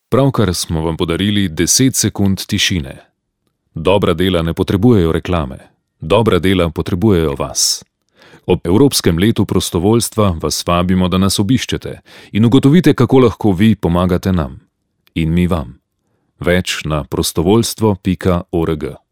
Pravkar smo vam podarili 10 sekund tišine. Dobra dela ne potrebujejo reklame. Dobra dela potrebujejo vas. Ob Evropskem letu prostovoljstva vas vabimo, da nas obiščete in ugotovite, kako lahko vi pomagate nam. In mi vam. Več na prostovoljstvo.org.